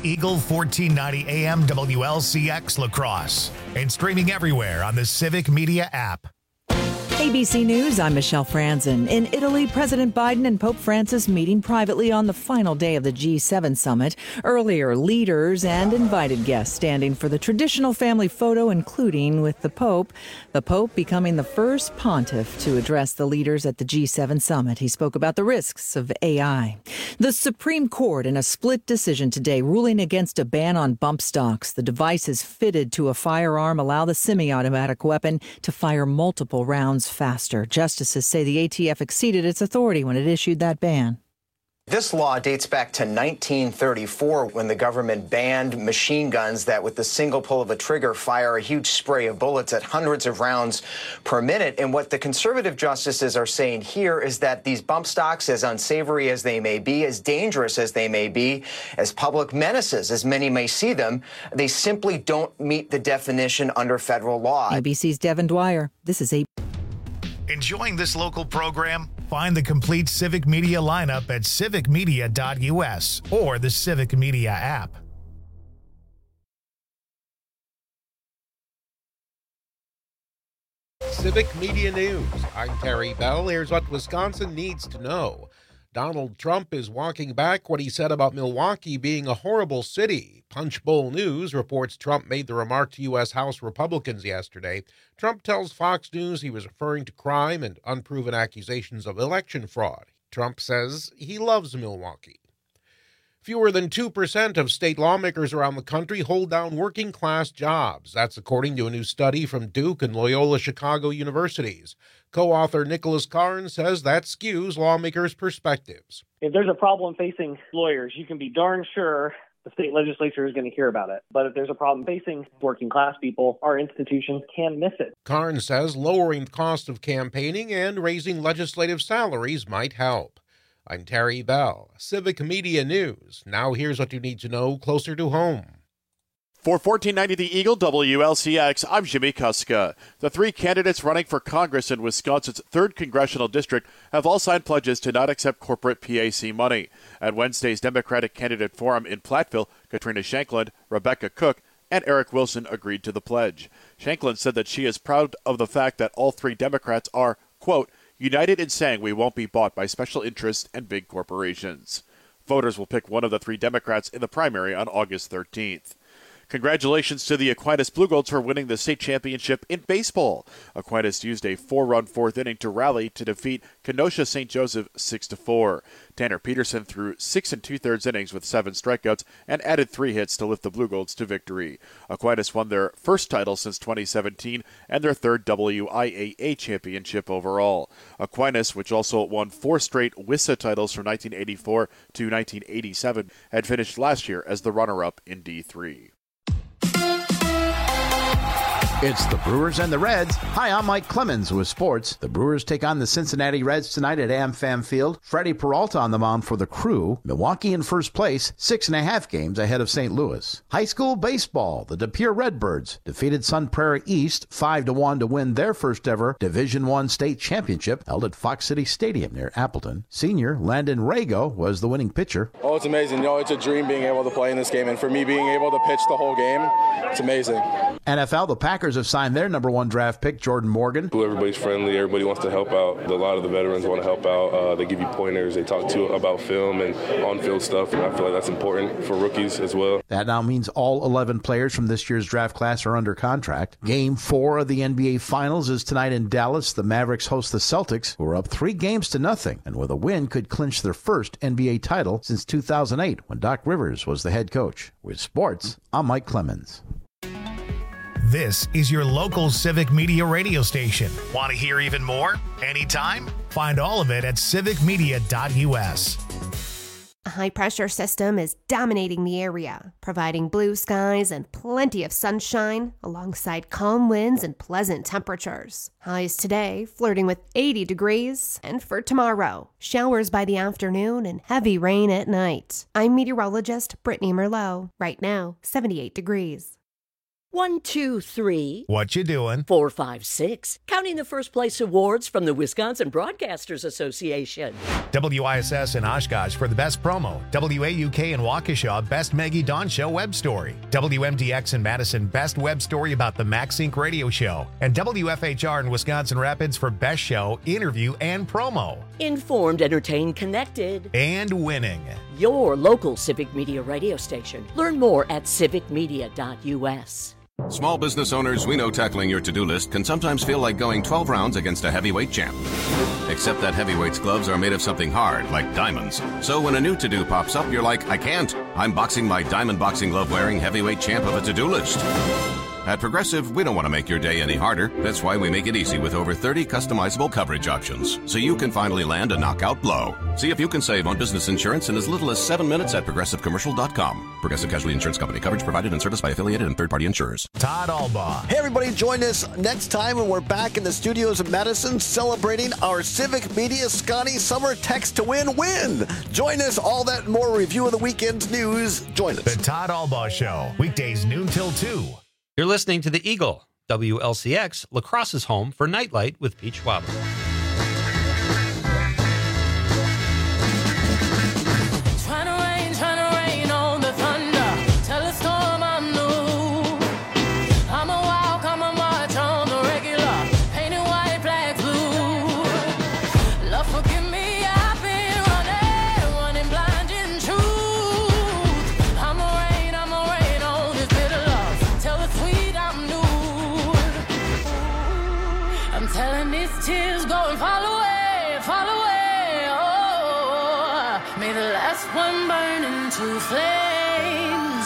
Eagle 1490 AM WLCX La Crosse, and streaming everywhere on the Civic Media app. ABC News, I'm Michelle Franzen. In Italy, President Biden and Pope Francis meeting privately on the final day of the G7 summit. Earlier, leaders and invited guests standing for the traditional family photo, including with the Pope. The Pope becoming the first pontiff to address the leaders at the G7 summit. He spoke about the risks of AI. The Supreme Court, in a split decision today, ruling against a ban on bump stocks. The devices fitted to a firearm allow the semi-automatic weapon to fire multiple rounds faster. Justices say the ATF exceeded its authority when it issued that ban. This law dates back to 1934 when the government banned machine guns that with the single pull of a trigger fire a huge spray of bullets at hundreds of rounds per minute. And what the conservative justices are saying here is that these bump stocks, as unsavory as they may be, as dangerous as they may be, as public menaces as many may see them, they simply don't meet the definition under federal law. ABC's Devin Dwyer. This is Enjoying this local program? Find the complete Civic Media lineup at civicmedia.us or the Civic Media app. Civic Media News. I'm Terry Bell. Here's what Wisconsin needs to know. Donald Trump is walking back what he said about Milwaukee being a horrible city. Punchbowl News reports Trump made the remark to U.S. House Republicans yesterday. Trump tells Fox News he was referring to crime and unproven accusations of election fraud. Trump says he loves Milwaukee. Fewer than 2% of state lawmakers around the country hold down working-class jobs. That's according to a new study from Duke and Loyola Chicago universities. Co-author Nicholas Carnes says that skews lawmakers' perspectives. If there's a problem facing lawyers, you can be darn sure the state legislature is going to hear about it. But if there's a problem facing working-class people, our institutions can miss it. Carnes says lowering the cost of campaigning and raising legislative salaries might help. I'm Terry Bell, Civic Media News. Now here's what you need to know closer to home. For 1490 The Eagle WLCX, I'm Jimmy Kuska. The three candidates running for Congress in Wisconsin's 3rd Congressional District have all signed pledges to not accept corporate PAC money. At Wednesday's Democratic Candidate Forum in Platteville, Katrina Shankland, Rebecca Cook, and Eric Wilson agreed to the pledge. Shankland said that she is proud of the fact that all three Democrats are, quote, united in saying we won't be bought by special interests and big corporations. Voters will pick one of the three Democrats in the primary on August 13th. Congratulations to the Aquinas Bluegolds for winning the state championship in baseball. Aquinas used a 4-run fourth inning to rally to defeat Kenosha St. Joseph 6-4. Tanner Peterson threw 6 2/3 innings with 7 strikeouts and added 3 hits to lift the Bluegolds to victory. Aquinas won their first title since 2017 and their third WIAA championship overall. Aquinas, which also won 4 straight WISA titles from 1984 to 1987, had finished last year as the runner-up in D3. It's the Brewers and the Reds. Hi, I'm Mike Clemens with sports. The Brewers take on the Cincinnati Reds tonight at AmFam Field. Freddie Peralta on the mound for the Crew. Milwaukee in first place, 6.5 games ahead of St. Louis. High school baseball. The De Pere Redbirds defeated Sun Prairie East 5-1 to win their first ever Division I state championship held at Fox City Stadium near Appleton. Senior Landon Rago was the winning pitcher. Oh, it's amazing. You know, it's a dream being able to play in this game, and for me being able to pitch the whole game, it's amazing. NFL, the Packers have signed their number 1 draft pick, Jordan Morgan. Everybody's friendly. Everybody wants to help out. A lot of the veterans want to help out. They give you pointers. They talk to you about film and on-field stuff, and I feel like that's important for rookies as well. That now means all 11 players from this year's draft class are under contract. Game 4 of the NBA Finals is tonight in Dallas. The Mavericks host the Celtics, who are up 3-0, and with a win could clinch their first NBA title since 2008 when Doc Rivers was the head coach. With sports, I'm Mike Clemens. This is your local Civic Media radio station. Want to hear even more? Anytime? Find all of it at civicmedia.us. A high-pressure system is dominating the area, providing blue skies and plenty of sunshine alongside calm winds and pleasant temperatures. Highs today flirting with 80 degrees, and for tomorrow, showers by the afternoon and heavy rain at night. I'm meteorologist Brittany Merlot. Right now, 78 degrees. 1, 2, 3. What you doing? 4, 5, 6. Counting the first place awards from the Wisconsin Broadcasters Association. WISS in Oshkosh for the best promo. WAUK in Waukesha, best Maggie Dawn Show web story. WMDX in Madison, best web story about the Max Inc. radio show. And WFHR in Wisconsin Rapids for best show, interview, and promo. Informed, entertained, connected. And winning. Your local Civic Media radio station. Learn more at civicmedia.us. Small business owners, we know tackling your to-do list can sometimes feel like going 12 rounds against a heavyweight champ. Except that heavyweight's gloves are made of something hard, like diamonds. So when a new to-do pops up, you're like, I can't. I'm boxing my diamond boxing glove-wearing heavyweight champ of a to-do list. At Progressive, we don't want to make your day any harder. That's why we make it easy with over 30 customizable coverage options, so you can finally land a knockout blow. See if you can save on business insurance in as little as 7 minutes at ProgressiveCommercial.com. Progressive Casualty Insurance Company. Coverage provided and serviced by affiliated and third-party insurers. Todd Albaugh. Hey, everybody, join us next time when we're back in the studios of Madison celebrating our Civic Media Scotty Summer Text to Win. Join us. All that and more review of the weekend's news. Join us. The Todd Albaugh Show. Weekdays noon till 2. You're listening to The Eagle, WLCX, La Crosse's home for Nightlight with Pete Schwab. Trying to rain on the thunder. Tell a storm I'm new. I'm a walk, I'm a march on the regular. Painted white, black, blue. Love, forgive me, I've been running blind in truth. I'm a rain on this bitter love. Tell the sweet I'm new. I'm telling these tears go and fall away, fall away. Oh, may the last one burn into flames.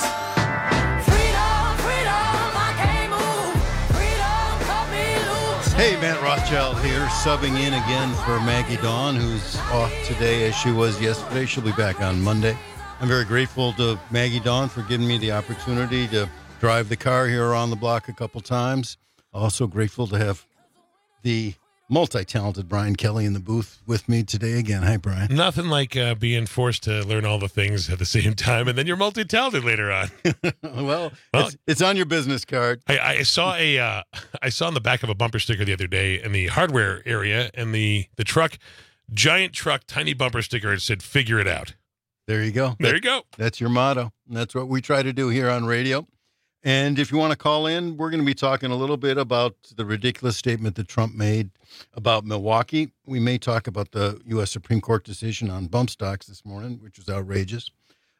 Freedom, freedom, I can't move. Freedom, cut me loose. Hey, Matt Rothschild here, subbing in again for Maggie Dawn, who's off today as she was yesterday. She'll be back on Monday. I'm very grateful to Maggie Dawn for giving me the opportunity to drive the car here around the block a couple times. Also grateful to have the multi-talented Brian Kelly in the booth with me today again. Hi, Brian. Nothing like being forced to learn all the things at the same time, and then you're multi-talented later on. well, it's on your business card. I saw I saw on the back of a bumper sticker the other day in the hardware area, and the truck, giant truck, tiny bumper sticker. It said, "Figure it out." There you go. There you go. That's your motto. And that's what we try to do here on radio. And if you want to call in, we're going to be talking a little bit about the ridiculous statement that Trump made about Milwaukee. We may talk about the U.S. Supreme Court decision on bump stocks this morning, which was outrageous.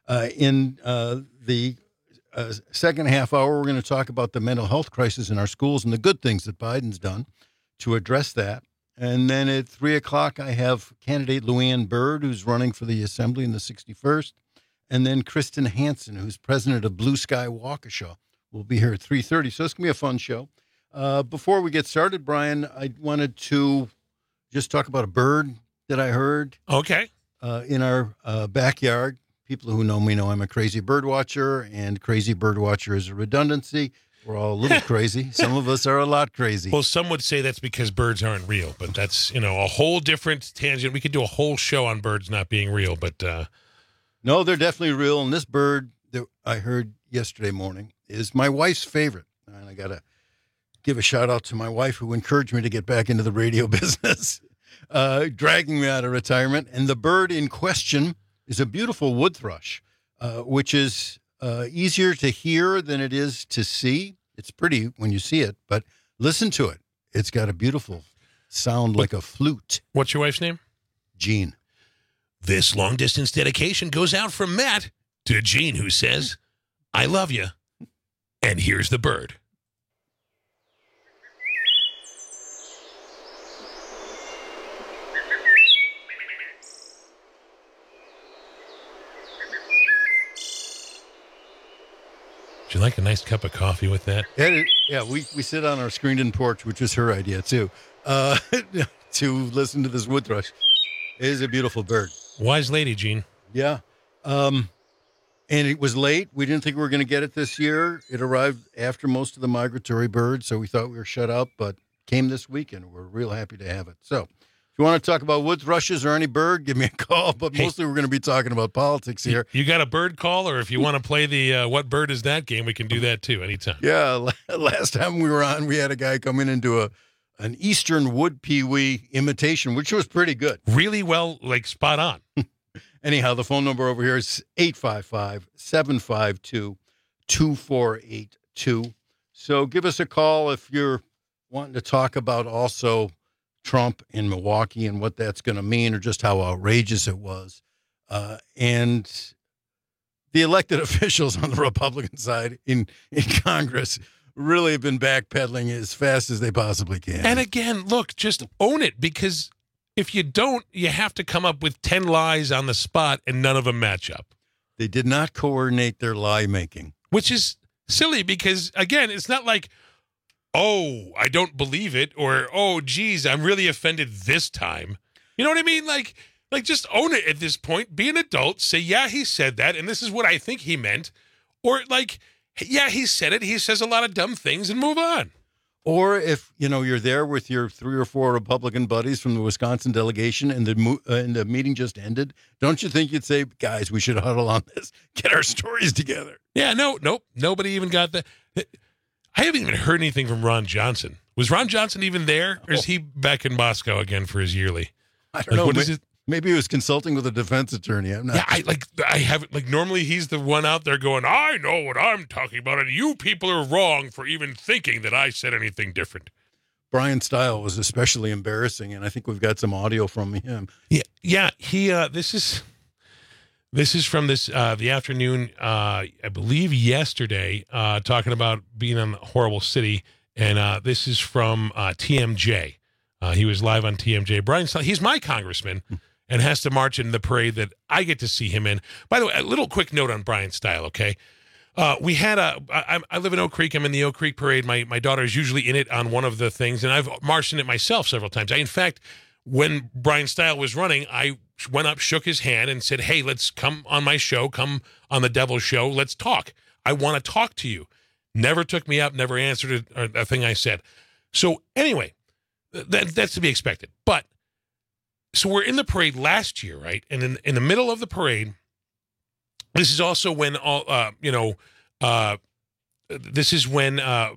In the second half hour, we're going to talk about the mental health crisis in our schools and the good things that Biden's done to address that. And then at 3 o'clock, I have candidate Luann Byrd, who's running for the Assembly in the 61st. And then Kristen Hansen, who's president of Blue Sky Waukesha, will be here at 3:30. So it's going to be a fun show. Before we get started, Brian, I wanted to just talk about a bird that I heard. Okay. In our backyard. People who know me know I'm a crazy bird watcher, and crazy bird watcher is a redundancy. We're all a little crazy. Some of us are a lot crazy. Well, some would say that's because birds aren't real, but that's, a whole different tangent. We could do a whole show on birds not being real, but... No, they're definitely real. And this bird that I heard yesterday morning is my wife's favorite. And I got to give a shout out to my wife who encouraged me to get back into the radio business, dragging me out of retirement. And the bird in question is a beautiful wood thrush, which is easier to hear than it is to see. It's pretty when you see it, but listen to it. It's got a beautiful sound like a flute. What's your wife's name? Jean. This long-distance dedication goes out from Matt to Jean, who says, "I love you." And here's the bird. Would you like a nice cup of coffee with that? Yeah, we sit on our screened-in porch, which was her idea, too, to listen to this wood thrush. It is a beautiful bird. Wise lady, Gene. Yeah. And it was late. We didn't think we were going to get it this year. It arrived after most of the migratory birds, so we thought we were shut out, but came this weekend. We're real happy to have it. So If you want to talk about Woods Rushes or Ernie Berg, give me a call. But mostly we're going to be talking about politics here. You got a bird call, or if you want to play the What Bird Is That game, we can do that too anytime. Yeah, last time we were on, we had a guy come in and do an Eastern wood peewee imitation, which was pretty good. Really well, like spot on. Anyhow, the phone number over here is 855-752-2482. So give us a call if you're wanting to talk about also Trump in Milwaukee and what that's going to mean, or just how outrageous it was. And the elected officials on the Republican side in Congress really have been backpedaling as fast as they possibly can. And again, look, just own it, because if you don't, you have to come up with 10 lies on the spot and none of them match up. They did not coordinate their lie making. Which is silly because, again, it's not like, oh, I don't believe it, or, oh, geez, I'm really offended this time. You know what I mean? Like just own it at this point. Be an adult. Say, yeah, he said that, and this is what I think he meant. Or, like, yeah, he said it. He says a lot of dumb things, and move on. Or if, you're there with your 3 or 4 Republican buddies from the Wisconsin delegation and the meeting just ended, don't you think you'd say, guys, we should huddle on this, get our stories together? Yeah, nope. Nobody even got that. I haven't even heard anything from Ron Johnson. Was Ron Johnson even there, or is he back in Moscow again for his yearly? I don't know. Maybe he was consulting with a defense attorney. I'm not. Yeah, I haven't. Normally he's the one out there going, I know what I'm talking about, and you people are wrong for even thinking that I said anything different. Brian Style was especially embarrassing, and I think we've got some audio from him. Yeah. He. This is from the afternoon, I believe yesterday, talking about being in a horrible city, and this is from TMJ. He was live on TMJ. Brian Style, he's my congressman, and has to march in the parade that I get to see him in. By the way, a little quick note on Brian Style, okay? We had I live in Oak Creek. I'm in the Oak Creek parade. My daughter is usually in it on one of the things, and I've marched in it myself several times. In fact, when Brian Style was running, I went up, shook his hand, and said, hey, let's come on my show, come on the Devil Show, let's talk. I want to talk to you. Never took me up, never answered a thing I said. So anyway, that's to be expected. But, so we're in the parade last year, right? And in the middle of the parade, this is also when, this is when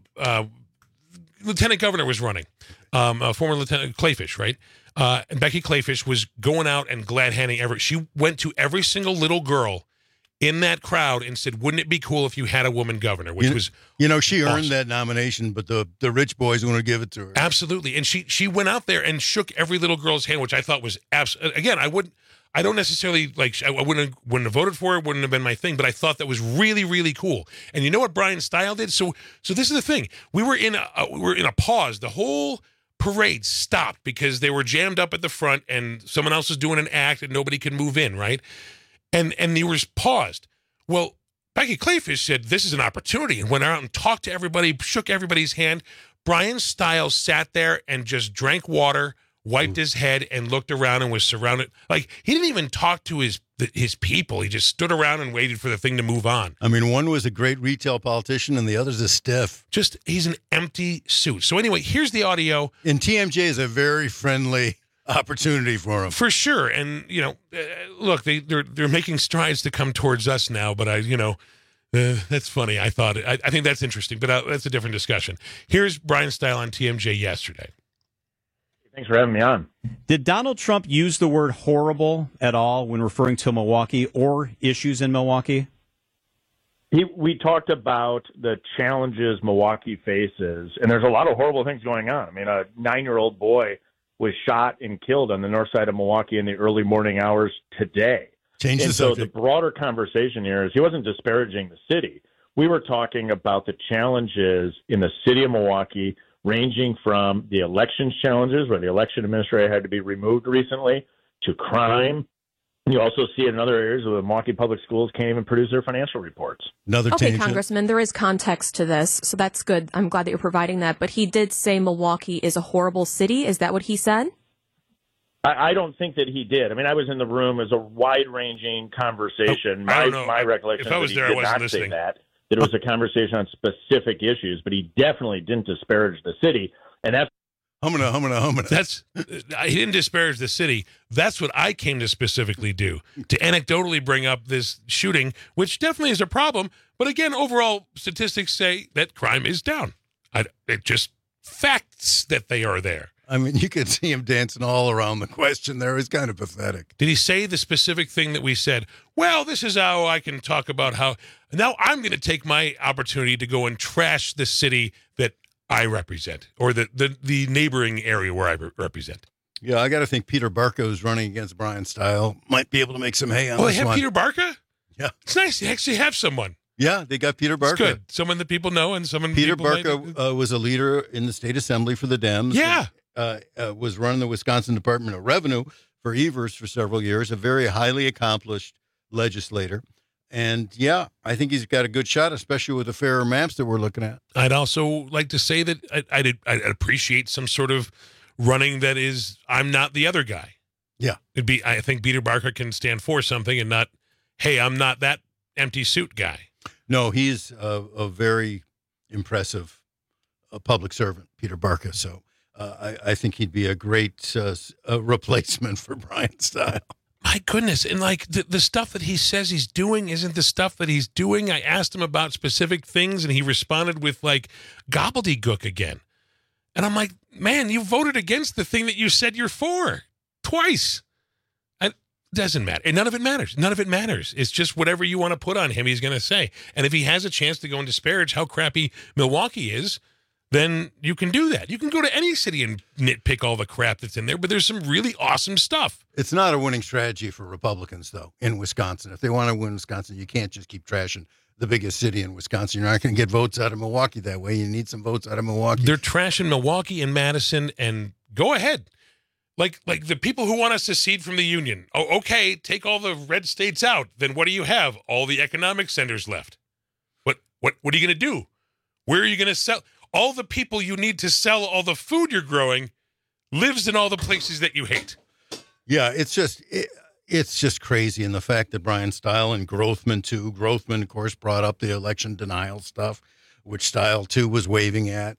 Lieutenant Governor was running, former Lieutenant Clayfish, right? And Becky Clayfish was going out and glad-handing she went to every single little girl in that crowd and said, wouldn't it be cool if you had a woman governor, which was she earned that nomination, but the rich boys want to give it to her. Absolutely. And she went out there and shook every little girl's hand, which I thought was again, I don't necessarily I wouldn't have voted for it, wouldn't have been my thing, but I thought that was really, really cool. And you know what Brian Style did? So this is the thing. We were in a pause. The whole parade stopped because they were jammed up at the front and someone else was doing an act and nobody could move in, right? And they were paused. Well, Becky Clayfish said, this is an opportunity, and went out and talked to everybody, shook everybody's hand. Brian Stiles sat there and just drank water, wiped his head, and looked around and was surrounded. Like, he didn't even talk to his people. He just stood around and waited for the thing to move on. I mean, one was a great retail politician and the other's a stiff. He's an empty suit. So anyway, here's the audio. And TMJ is a very friendly opportunity for him. For sure. And, look, they're making strides to come towards us now, but that's funny. I think that's interesting, but that's a different discussion. Here's Brian Style on TMJ yesterday. Thanks for having me on. Did Donald Trump use the word horrible at all when referring to Milwaukee or issues in Milwaukee? We talked about the challenges Milwaukee faces, and there's a lot of horrible things going on. I mean, a 9-year-old boy was shot and killed on the north side of Milwaukee in the early morning hours today. So the broader conversation here is he wasn't disparaging the city. We were talking about the challenges in the city of Milwaukee, ranging from the elections challenges, where the election administrator had to be removed recently, to crime. You also see it in other areas where the Milwaukee Public Schools can't even produce their financial reports. Okay, Congressman, there is context to this, so that's good. I'm glad that you're providing that. But he did say Milwaukee is a horrible city. Is that what he said? I don't think that he did. I mean, I was in the room. It was a wide-ranging conversation. My recollection is that he did not say that it was a conversation on specific issues, but he definitely didn't disparage the city. And that's Humana. That's he didn't disparage the city. That's what I came to specifically do, to anecdotally bring up this shooting, which definitely is a problem. But again, overall statistics say that crime is down. It just facts that they are there. I mean, you could see him dancing all around the question there. It's kind of pathetic. Did he say the specific thing that we said? Well, this is how I can talk about how now I'm going to take my opportunity to go and trash the city that I represent, or the neighboring area where I represent. Yeah, I got to think Peter Barca, who's running against Brian Stile, might be able to make some hay on this they have one. Peter Barca? Yeah. It's nice to actually have someone. Yeah, they got Peter Barca. It's good. Someone that people know and someone Peter people Barca was a leader in the state assembly for the Dems. Yeah. Was running the Wisconsin Department of Revenue for Evers for several years, a very highly accomplished legislator. And, yeah, I think he's got a good shot, especially with the fairer maps that we're looking at. I'd also like to say that I'd appreciate some sort of running that is, I'm not the other guy. Yeah. I think Peter Barca can stand for something and not, hey, I'm not that empty suit guy. No, he's a very impressive public servant, Peter Barca. So I think he'd be a great replacement for Brian Stile. My goodness. And like the stuff that he says he's doing isn't the stuff that he's doing. I asked him about specific things and he responded with like gobbledygook again. And I'm like, man, you voted against the thing that you said you're for twice. It doesn't matter. And none of it matters. None of it matters. It's just whatever you want to put on him, he's going to say. And if he has a chance to go and disparage how crappy Milwaukee is, then you can do that. You can go to any city and nitpick all the crap that's in there, but there's some really awesome stuff. It's not a winning strategy for Republicans, though, in Wisconsin. If they want to win Wisconsin, you can't just keep trashing the biggest city in Wisconsin. You're not going to get votes out of Milwaukee that way. You need some votes out of Milwaukee. They're trashing Milwaukee and Madison, and go ahead. Like the people who want us to secede from the Union. Oh, okay, take all the red states out. Then what do you have? All the economic centers left. What are you going to do? Where are you going to sell? All the people you need to sell all the food you're growing lives in all the places that you hate. Yeah, it's just crazy. And the fact that Brian Stile and Grothman, too. Grothman, of course, brought up the election denial stuff, which Stile, too, was waving at.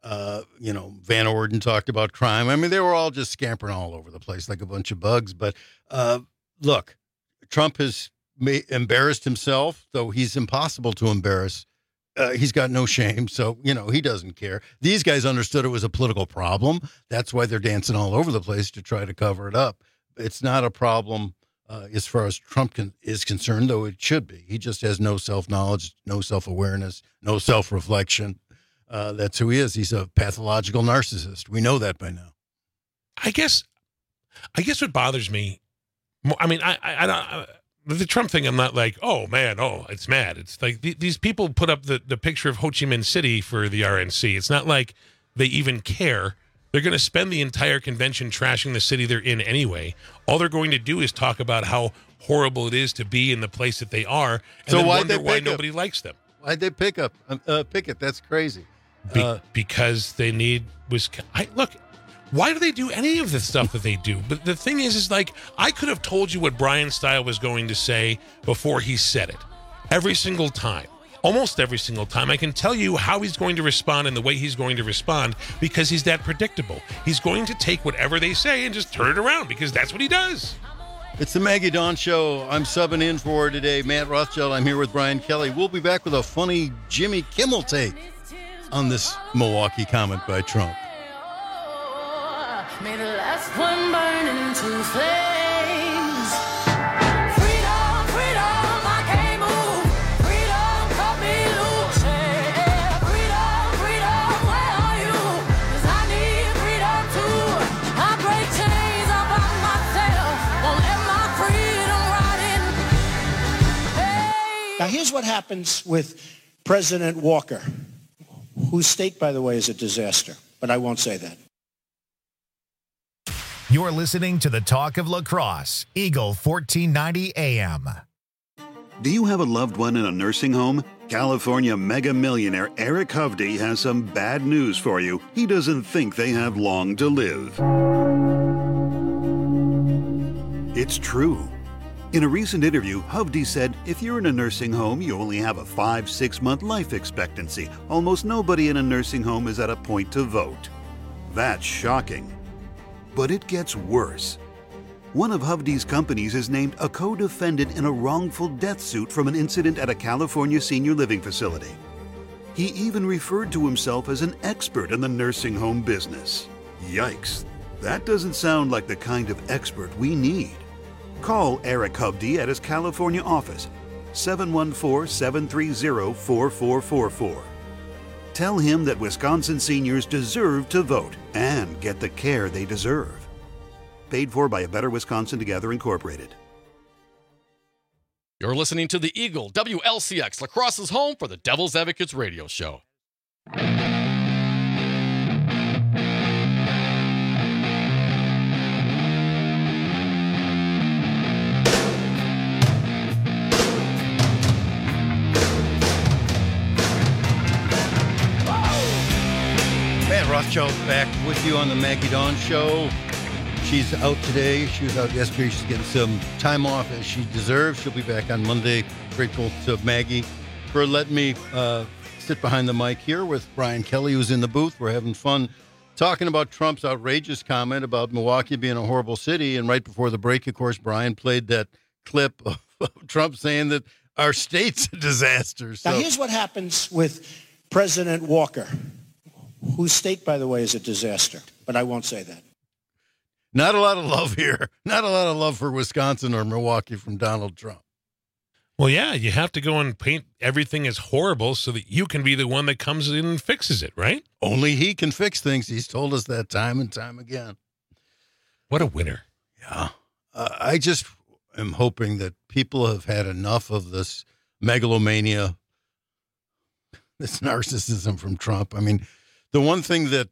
Van Orden talked about crime. I mean, they were all just scampering all over the place like a bunch of bugs. But look, Trump has embarrassed himself, though he's impossible to embarrass. He's got no shame, so, he doesn't care. These guys understood it was a political problem. That's why they're dancing all over the place to try to cover it up. It's not a problem as far as Trump is concerned, though it should be. He just has no self-knowledge, no self-awareness, no self-reflection. That's who he is. He's a pathological narcissist. We know that by now. I guess what bothers me, I mean, I don't... The Trump thing, I'm not like, oh, man, it's mad. It's like these people put up the picture of Ho Chi Minh City for the RNC. It's not like they even care. They're going to spend the entire convention trashing the city they're in anyway. All they're going to do is talk about how horrible it is to be in the place that they are, and then wonder why nobody likes them. Why'd they pick it? That's crazy. Because they need look. Why do they do any of the stuff that they do? But the thing is like, I could have told you what Brian Stile was going to say before he said it. Every single time. Almost every single time. I can tell you how he's going to respond and the way he's going to respond because he's that predictable. He's going to take whatever they say and just turn it around because that's what he does. It's the Maggie Dawn Show. I'm subbing in for today. Matt Rothschild. I'm here with Brian Kelly. We'll be back with a funny Jimmy Kimmel take on this Milwaukee comment by Trump. May the last one burn into flames. Freedom, freedom, I can't move. Freedom, cut me loose. Yeah. Freedom, freedom, where are you? 'Cause I need freedom too. I break chains all by myself. Won't let my freedom rot in. Hey. Now here's what happens with President Walker, whose state, by the way, is a disaster, but I won't say that. You're listening to the Talk of La Crosse, Eagle 1490 AM. Do you have a loved one in a nursing home? California mega millionaire Eric Hovde has some bad news for you. He doesn't think they have long to live. It's true. In a recent interview, Hovde said, if you're in a nursing home, you only have a 5-6 month life expectancy. Almost nobody in a nursing home is at a point to vote. that's shocking. But it gets worse. One of Hovde's companies is named a co-defendant in a wrongful death suit from an incident at a California senior living facility. He even referred to himself as an expert in the nursing home business. Yikes. That doesn't sound like the kind of expert we need. Call Eric Hovde at his California office, 714-730-4444. Tell him that Wisconsin seniors deserve to vote and get the care they deserve. Paid for by A Better Wisconsin Together, Incorporated. You're listening to the Eagle, WLCX, La Crosse's home for the Devil's Advocates radio show. Matt Rothschild back with you on the Maggie Dawn Show. She's out today. She was out yesterday. She's getting some time off as she deserves. She'll be back on Monday. Grateful to Maggie for letting me sit behind the mic here with Brian Kelly, who's in the booth. We're having fun talking about Trump's outrageous comment about Milwaukee being a horrible city. And right before the break, of course, Brian played that clip of Trump saying that our state's a disaster. So. Now, here's what happens with President Walker, whose state, by the way, is a disaster, but I won't say that. Not a lot of love here. Not a lot of love for Wisconsin or Milwaukee from Donald Trump. Well, yeah, you have to go and paint everything as horrible so that you can be the one that comes in and fixes it, right? Only he can fix things. He's told us that time and time again. What a winner. Yeah. I just am hoping that people have had enough of this megalomania, this narcissism from Trump. I mean, the one thing that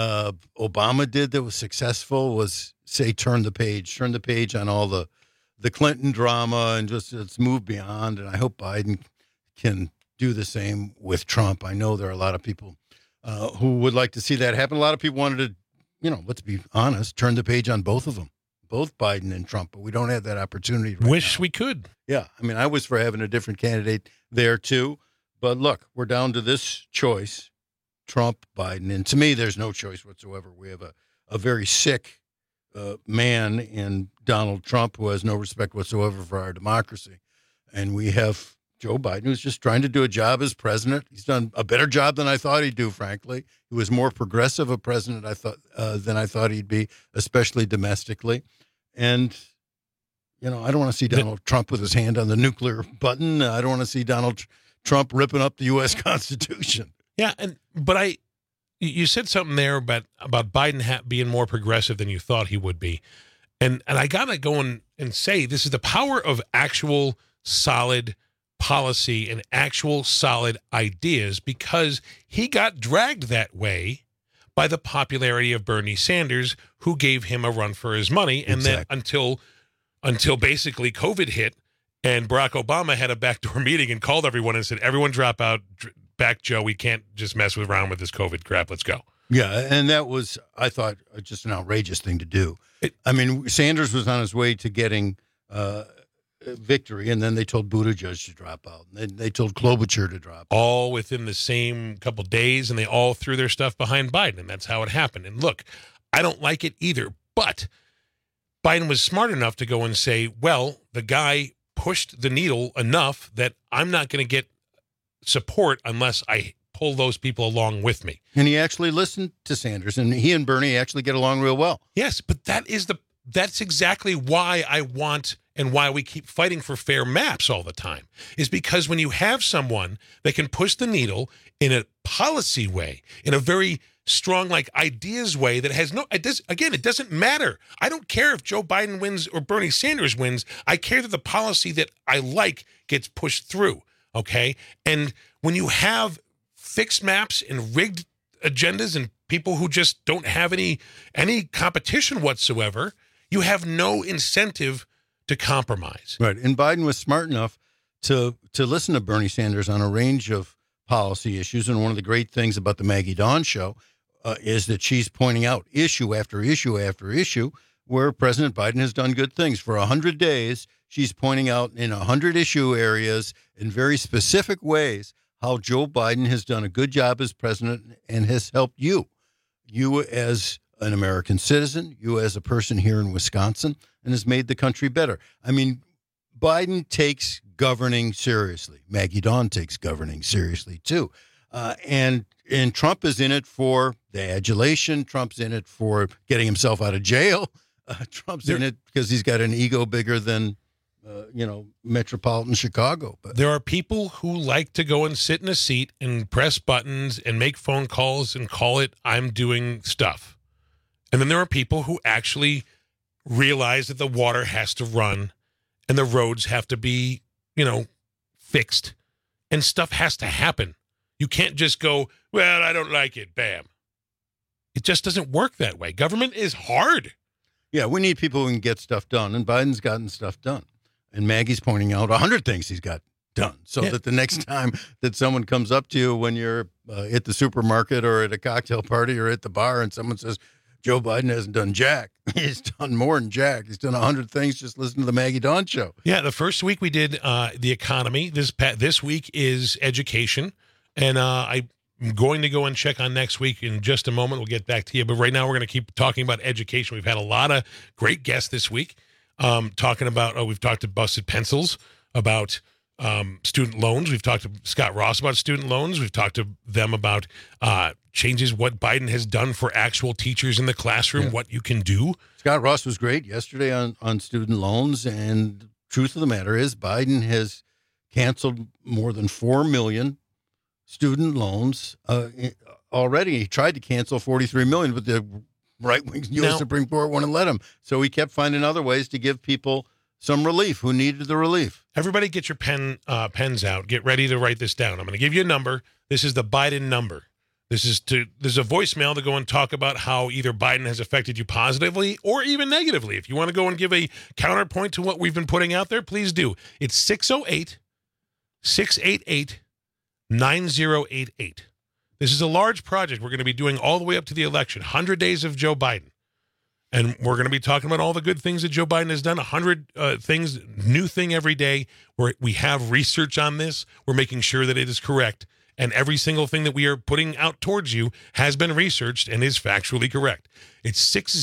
Obama did that was successful was say, turn the page on all the Clinton drama and just let's move beyond. And I hope Biden can do the same with Trump. I know there are a lot of people who would like to see that happen. A lot of people wanted to, let's be honest, turn the page on both of them, both Biden and Trump, but we don't have that opportunity right Wish now. we could. Yeah. I mean, I was for having a different candidate there too, but look, we're down to this choice. Trump, Biden, and to me, there's no choice whatsoever. We have a very sick man in Donald Trump who has no respect whatsoever for our democracy. And we have Joe Biden, who's just trying to do a job as president. He's done a better job than I thought he'd do, frankly. He was more progressive a president than I thought he'd be, especially domestically. And, I don't want to see Donald Trump with his hand on the nuclear button. I don't want to see Donald Trump ripping up the U.S. Constitution. Yeah, but you said something there about Biden being more progressive than you thought he would be, and I gotta go and say this is the power of actual solid policy and actual solid ideas, because he got dragged that way by the popularity of Bernie Sanders, who gave him a run for his money, and then until basically COVID hit and Barack Obama had a backdoor meeting and called everyone and said, "Everyone drop out." Back, Joe, we can't just mess around with this COVID crap. Let's go. Yeah, and that was, I thought, just an outrageous thing to do. Sanders was on his way to getting victory, and then they told Buttigieg to drop out. And then they told Klobuchar to drop out. All within the same couple days, and they all threw their stuff behind Biden, and that's how it happened. And look, I don't like it either, but Biden was smart enough to go and say, well, the guy pushed the needle enough that I'm not going to get support unless I pull those people along with me. And he actually listened to Sanders, and he and Bernie actually get along real well. Yes, but that's exactly why I want and why we keep fighting for fair maps all the time, is because when you have someone that can push the needle in a policy way, in a very strong, ideas way that has it doesn't matter. I don't care if Joe Biden wins or Bernie Sanders wins. I care that the policy that I like gets pushed through. Okay. And when you have fixed maps and rigged agendas and people who just don't have any competition whatsoever, you have no incentive to compromise. Right. And Biden was smart enough to listen to Bernie Sanders on a range of policy issues. And one of the great things about the Maggie Dawn Show is that she's pointing out issue after issue after issue where President Biden has done good things. For 100 days, she's pointing out in 100 issue areas in very specific ways how Joe Biden has done a good job as president and has helped you. you as an American citizen, you as a person here in Wisconsin, and has made the country better. I mean, Biden takes governing seriously. Maggie Dawn takes governing seriously, too. And Trump is in it for the adulation. Trump's in it for getting himself out of jail. Trump's in it because he's got an ego bigger than, metropolitan Chicago. But there are people who like to go and sit in a seat and press buttons and make phone calls and call it, I'm doing stuff. And then there are people who actually realize that the water has to run and the roads have to be, fixed and stuff has to happen. You can't just go, well, I don't like it, bam. It just doesn't work that way. Government is hard. Yeah, we need people who can get stuff done, and Biden's gotten stuff done. And Maggie's pointing out 100 things he's got done so that the next time that someone comes up to you when you're at the supermarket or at a cocktail party or at the bar and someone says, Joe Biden hasn't done jack. He's done more than jack. He's done 100 things. Just listen to the Maggie Dawn show. Yeah, the first week we did the economy. This week is education. And I'm going to go and check on next week in just a moment. We'll get back to you. But right now we're going to keep talking about education. We've had a lot of great guests this week talking about, we've talked to Busted Pencils about student loans. We've talked to Scott Ross about student loans. We've talked to them about changes, what Biden has done for actual teachers in the classroom, what you can do. Scott Ross was great yesterday on student loans. And truth of the matter is Biden has canceled more than 4 million student loans already. He tried to cancel 43 million, but the right-wing U.S. Supreme Court wouldn't let him. So he kept finding other ways to give people some relief who needed the relief. Everybody get your pens out. Get ready to write this down. I'm going to give you a number. This is the Biden number. There's a voicemail to go and talk about how either Biden has affected you positively or even negatively. If you want to go and give a counterpoint to what we've been putting out there, please do. It's 608-688-9088. This is a large project we're going to be doing all the way up to the election, 100 days of Joe Biden. And we're going to be talking about all the good things that Joe Biden has done, 100 things, new thing every day. We have research on this. We're making sure that it is correct. And every single thing that we are putting out towards you has been researched and is factually correct. It's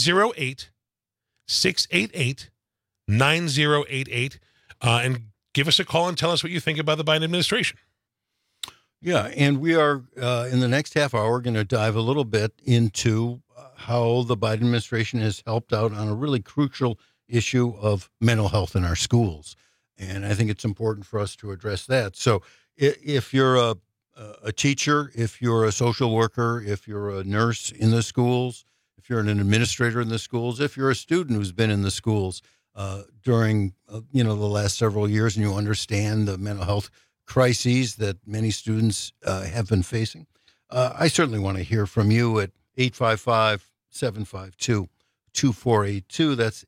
608-688-9088. And give us a call and tell us what you think about the Biden administration. Yeah, and we are, in the next half hour, going to dive a little bit into how the Biden administration has helped out on a really crucial issue of mental health in our schools. And I think it's important for us to address that. So if you're a teacher, if you're a social worker, if you're a nurse in the schools, if you're an administrator in the schools, if you're a student who's been in the schools during, the last several years and you understand the mental health crises that many students have been facing, I certainly want to hear from you at 855-752-2482. That's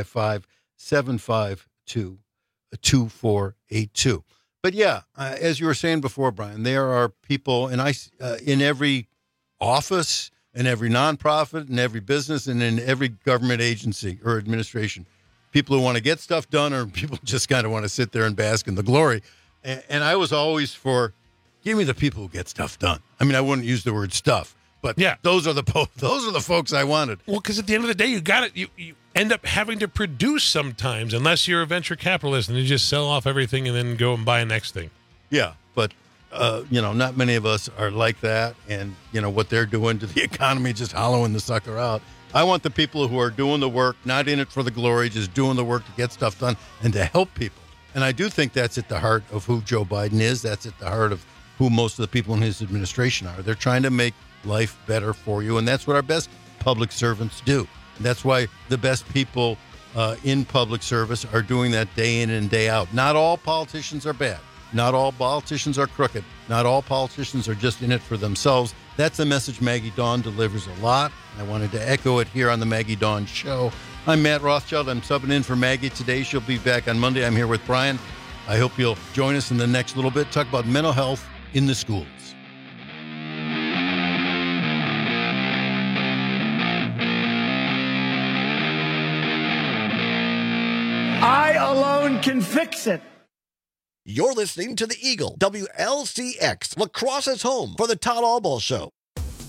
855-752-2482. But yeah, as you were saying before, Brian, there are people in every office, in every nonprofit, in every business, and in every government agency or administration, people who want to get stuff done, or people just kind of want to sit there and bask in the glory. And I was always for, give me the people who get stuff done. I mean, I wouldn't use the word stuff, but yeah, those are the folks I wanted. Well, because at the end of the day, you end up having to produce sometimes, unless you're a venture capitalist and you just sell off everything and then go and buy a next thing. Yeah, but not many of us are like that, and what they're doing to the economy, just hollowing the sucker out. I want the people who are doing the work, not in it for the glory, just doing the work to get stuff done and to help people. And I do think that's at the heart of who Joe Biden is. That's at the heart of who most of the people in his administration are. They're trying to make life better for you, and that's what our best public servants do. And that's why the best people in public service are doing that day in and day out. Not all politicians are bad. Not all politicians are crooked. Not all politicians are just in it for themselves. That's a message Maggie Dawn delivers a lot. I wanted to echo it here on the Maggie Dawn Show. I'm Matt Rothschild. I'm subbing in for Maggie today. She'll be back on Monday. I'm here with Brian. I hope you'll join us in the next little bit. Talk about mental health in the schools. I alone can fix it. You're listening to The Eagle, WLCX, La Crosse's home for the Todd Albaugh Show.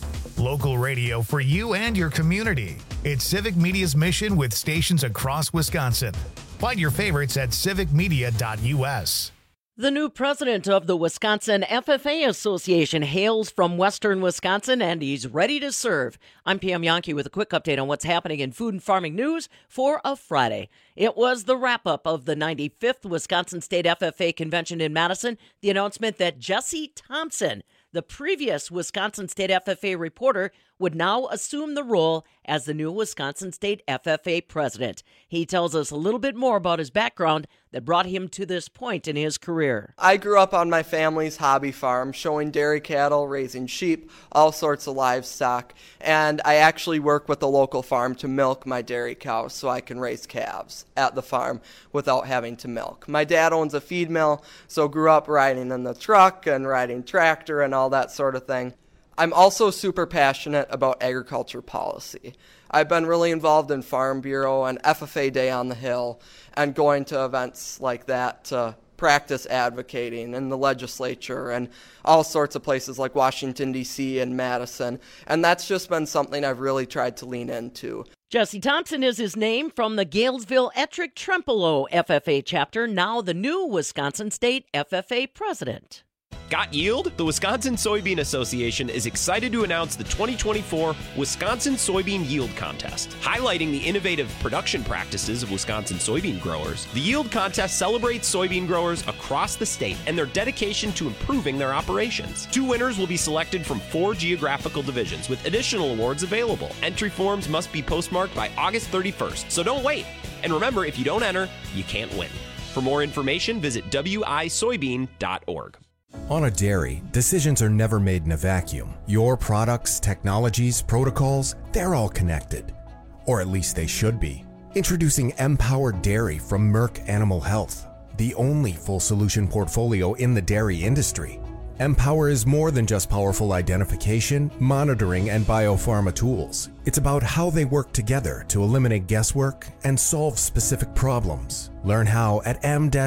Local radio for you and your community. It's Civic Media's mission with stations across Wisconsin. Find your favorites at civicmedia.us. The new president of the Wisconsin FFA Association hails from western Wisconsin, and he's ready to serve. I'm Pam Yankee with a quick update on what's happening in food and farming news for a Friday. It was the wrap-up of the 95th Wisconsin State FFA Convention in Madison, the announcement that Jesse Thompson, the previous Wisconsin State FFA reporter, would now assume the role as the new Wisconsin State FFA president. He tells us a little bit more about his background that brought him to this point in his career. I grew up on my family's hobby farm, showing dairy cattle, raising sheep, all sorts of livestock, and I actually work with the local farm to milk my dairy cows so I can raise calves at the farm without having to milk. My dad owns a feed mill, so grew up riding in the truck and riding tractor and all that sort of thing. I'm also super passionate about agriculture policy. I've been really involved in Farm Bureau and FFA Day on the Hill and going to events like that to practice advocating in the legislature and all sorts of places like Washington, D.C. and Madison. And that's just been something I've really tried to lean into. Jesse Thompson is his name, from the Galesville-Ettrick-Trempealeau FFA chapter, now the new Wisconsin State FFA president. Got yield? The Wisconsin Soybean Association is excited to announce the 2024 Wisconsin Soybean Yield Contest. Highlighting the innovative production practices of Wisconsin soybean growers, the Yield Contest celebrates soybean growers across the state and their dedication to improving their operations. 2 winners will be selected from 4 geographical divisions, with additional awards available. Entry forms must be postmarked by August 31st, so don't wait. And remember, if you don't enter, you can't win. For more information, visit wisoybean.org. On a dairy, decisions are never made in a vacuum. Your products, technologies, protocols, they're all connected. Or at least they should be. Introducing Empowered Dairy from Merck Animal Health, the only full solution portfolio in the dairy industry. Empower is more than just powerful identification, monitoring, and biopharma tools. It's about how they work together to eliminate guesswork and solve specific problems. Learn how at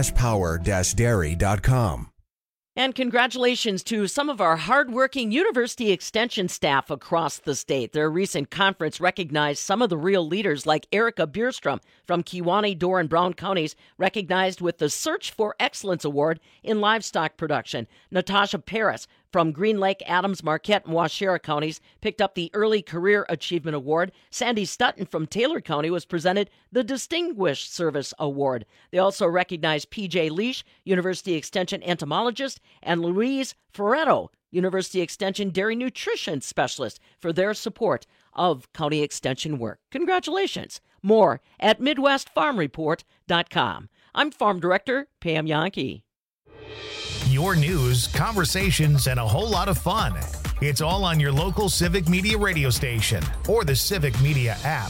m-power-dairy.com. And congratulations to some of our hardworking university extension staff across the state. Their recent conference recognized some of the real leaders, like Erica Bierstrom from Kewaunee, Door, and Brown counties, recognized with the Search for Excellence Award in livestock production. Natasha Paris from Green Lake, Adams, Marquette, and Waushara counties picked up the Early Career Achievement Award. Sandy Stutton from Taylor County was presented the Distinguished Service Award. They also recognized P.J. Leash, University Extension entomologist, and Louise Ferretto, University Extension Dairy Nutrition Specialist, for their support of county extension work. Congratulations. More at MidwestFarmReport.com. I'm Farm Director Pam Yankee. Your news, conversations, and a whole lot of fun. It's all on your local Civic Media radio station or the Civic Media app.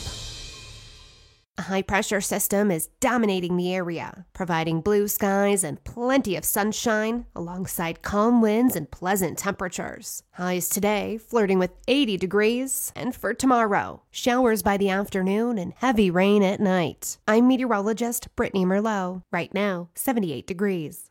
A high-pressure system is dominating the area, providing blue skies and plenty of sunshine alongside calm winds and pleasant temperatures. Highs today flirting with 80 degrees, and for tomorrow, showers by the afternoon and heavy rain at night. I'm meteorologist Brittany Merlot. Right now, 78 degrees.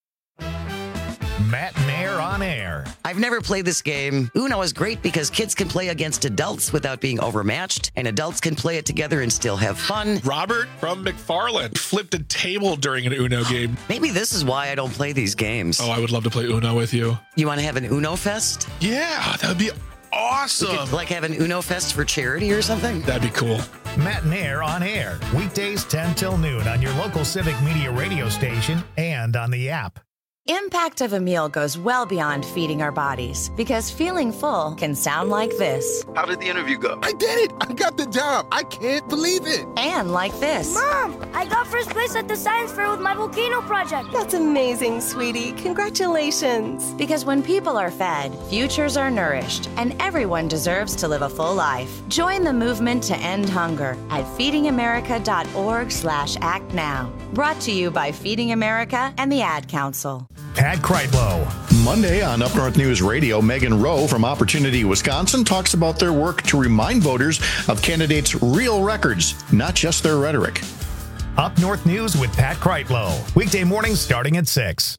Matt Mayer on air. I've never played this game. Uno is great because kids can play against adults without being overmatched, and adults can play it together and still have fun. Robert from McFarland flipped a table during an Uno game. Maybe this is why I don't play these games. Oh, I would love to play Uno with you. You want to have an Uno Fest? Yeah, that would be awesome. We could, like, have an Uno Fest for charity or something? That'd be cool. Matt Mayer on air. Weekdays 10 till noon on your local Civic Media radio station and on the app. Impact of a meal goes well beyond feeding our bodies, because feeling full can sound like this. How did the interview go? I did it! I got the job! I can't believe it! And like this. Mom, I got first place at the science fair with my volcano project. That's amazing, sweetie. Congratulations. Because when people are fed, futures are nourished, and everyone deserves to live a full life. Join the movement to end hunger at feedingamerica.org/act now. Brought to you by Feeding America and the Ad Council. Pat Kreitlow. Monday on Up North News Radio, Megan Rowe from Opportunity Wisconsin talks about their work to remind voters of candidates' real records, not just their rhetoric. Up North News with Pat Kreitlow. Weekday mornings starting at 6.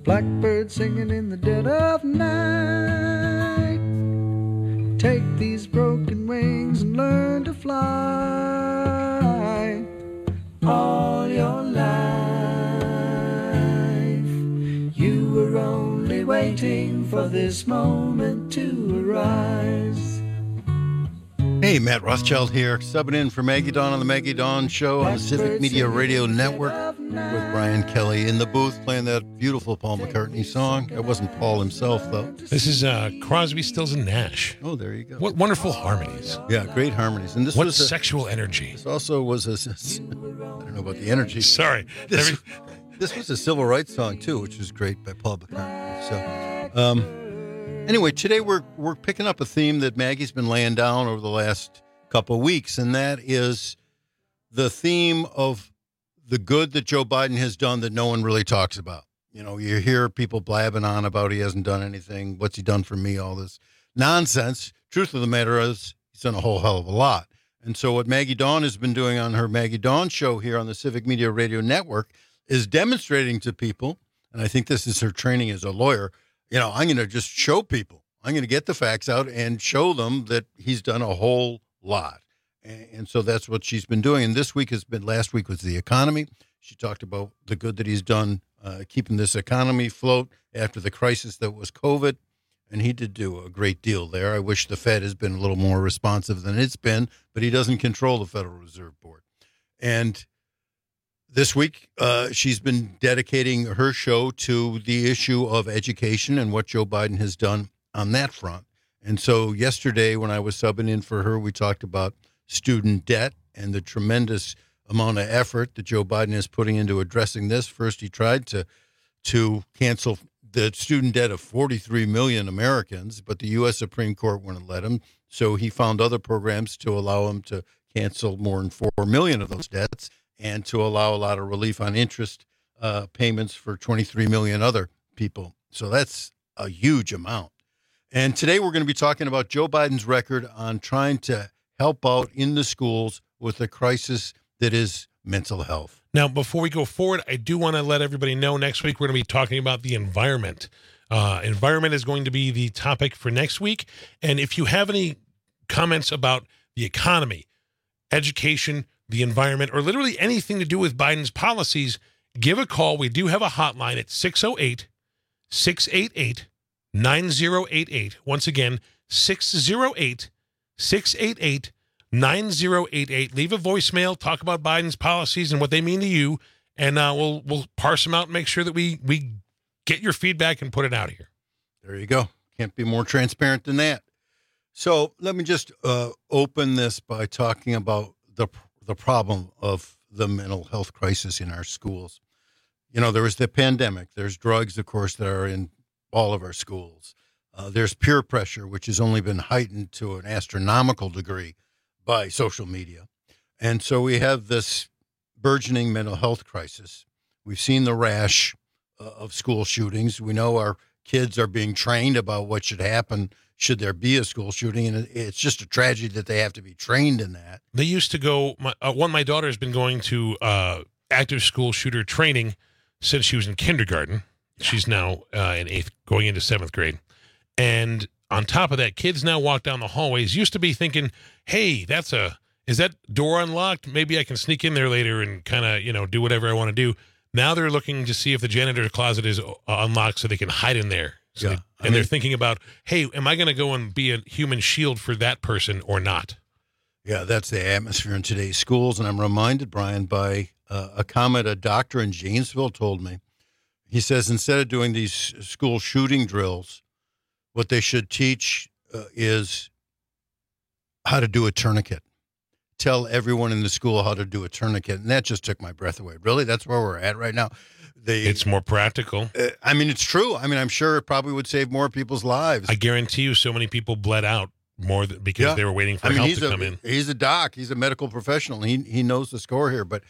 Blackbird singing in the dead of night. Take these broken wings and learn to fly. All your life you were only waiting for this moment to arise. Hey, Matt Rothschild here, subbing in for Maggie Dawn on the Maggie Dawn Show on the Civic Media Radio Network with Brian Kelly in the booth playing that beautiful Paul McCartney song. That wasn't Paul himself, though. This is Crosby, Stills, and Nash. Oh, there you go. What wonderful harmonies. Yeah, great harmonies. And this what was sexual energy. This also was I don't know about the energy. Sorry. This was a civil rights song, too, which was great by Paul McCartney. So, anyway, today we're picking up a theme that Maggie's been laying down over the last couple of weeks, and that is the theme of the good that Joe Biden has done that no one really talks about. You know, you hear people blabbing on about he hasn't done anything, what's he done for me, all this nonsense. Truth of the matter is he's done a whole hell of a lot. And so what Maggie Dawn has been doing on her Maggie Dawn Show here on the Civic Media Radio Network is demonstrating to people, and I think this is her training as a lawyer, you know, I'm going to just show people. I'm going to get the facts out and show them that he's done a whole lot. And so that's what she's been doing. And last week was the economy. She talked about the good that he's done keeping this economy afloat after the crisis that was COVID. And he did do a great deal there. I wish the Fed has been a little more responsive than it's been, but he doesn't control the Federal Reserve Board. And this week, she's been dedicating her show to the issue of education and what Joe Biden has done on that front. And so yesterday, when I was subbing in for her, we talked about student debt and the tremendous amount of effort that Joe Biden is putting into addressing this. First, he tried to cancel the student debt of 43 million Americans, but the U.S. Supreme Court wouldn't let him. So he found other programs to allow him to cancel more than 4 million of those debts and to allow a lot of relief on interest payments for 23 million other people. So that's a huge amount. And today we're going to be talking about Joe Biden's record on trying to help out in the schools with the crisis that is mental health. Now, before we go forward, I do want to let everybody know next week we're going to be talking about the environment. Environment is going to be the topic for next week. And if you have any comments about the economy, education, the environment, or literally anything to do with Biden's policies, give a call. We do have a hotline at 608-688-9088. Once again, 608-688-9088. Leave a voicemail, talk about Biden's policies and what they mean to you, and we'll parse them out and make sure that we get your feedback and put it out here. There you go. Can't be more transparent than that. So let me just open this by talking about the problem of the mental health crisis in our schools. You know, there was the pandemic. There's drugs, of course, that are in all of our schools. There's peer pressure, which has only been heightened to an astronomical degree by social media. And so we have this burgeoning mental health crisis. We've seen the rash of school shootings. We know our kids are being trained about what should happen should there be a school shooting. And it's just a tragedy that they have to be trained in that. They used to go, my daughter has been going to active school shooter training since she was in kindergarten. She's now in 8th, going into 7th grade. And on top of that, kids now walk down the hallways. Used to be thinking, hey, is that door unlocked? Maybe I can sneak in there later and kind of, do whatever I want to do. Now they're looking to see if the janitor's closet is unlocked so they can hide in there. So they're thinking about, hey, am I going to go and be a human shield for that person or not? Yeah, that's the atmosphere in today's schools. And I'm reminded, Brian, by a comment a doctor in Janesville told me. He says instead of doing these school shooting drills, what they should teach is how to do a tourniquet. Tell everyone in the school how to do a tourniquet. And that just took my breath away. Really? That's where we're at right now? It's more practical. It's true. I'm sure it probably would save more people's lives. I guarantee you so many people bled out more because they were waiting for help to come in. He's a doc. He's a medical professional. He knows the score here. But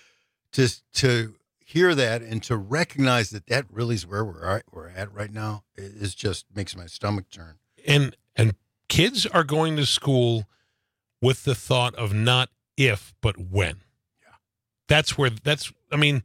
to hear that and to recognize that really is where we're at right now, it just makes my stomach turn. And kids are going to school with the thought of not if, but when. Yeah.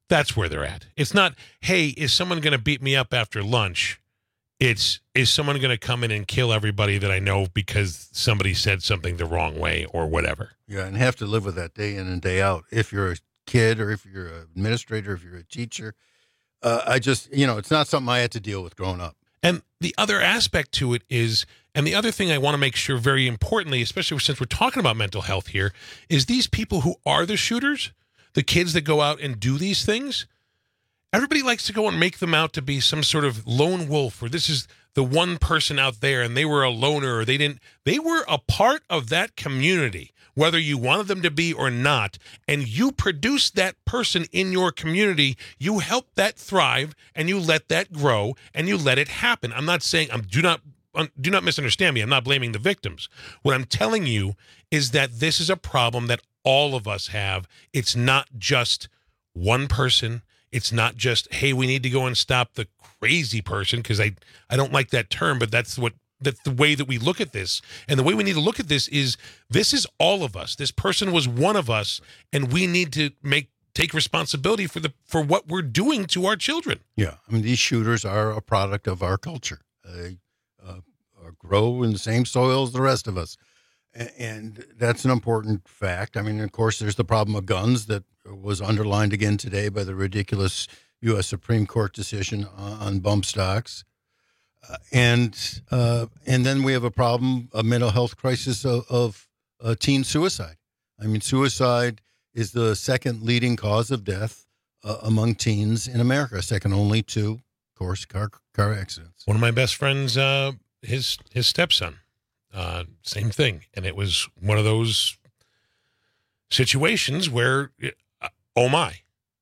That's where they're at. It's not, hey, is someone going to beat me up after lunch? It's, is someone going to come in and kill everybody that I know because somebody said something the wrong way or whatever? Yeah, and have to live with that day in and day out. If you're a kid or if you're an administrator, if you're a teacher, it's not something I had to deal with growing up. And the other aspect to it is, and the other thing I want to make sure very importantly, especially since we're talking about mental health here, is these people who are the shooters, the kids that go out and do these things, everybody likes to go and make them out to be some sort of lone wolf, or this is the one person out there and they were a loner, or they were a part of that community, whether you wanted them to be or not, and you produced that person in your community. You help that thrive, and you let that grow, and you let it happen. I'm not saying, do not misunderstand me. I'm not blaming the victims. What I'm telling you is that this is a problem that all of us have. It's not just one person. It's not just, hey, we need to go and stop the crazy person, because I don't like that term, but that's the way that we look at this. And the way we need to look at this is all of us. This person was one of us, and we need to take responsibility for what we're doing to our children. Yeah, I mean, these shooters are a product of our culture. They grow in the same soil as the rest of us. And that's an important fact. I mean, of course, there's the problem of guns that was underlined again today by the ridiculous U.S. Supreme Court decision on bump stocks. And then we have a problem, a mental health crisis of teen suicide. I mean, suicide is the second leading cause of death among teens in America, second only to, of course, car accidents. One of my best friends, his stepson, same thing. And it was one of those situations where, oh my,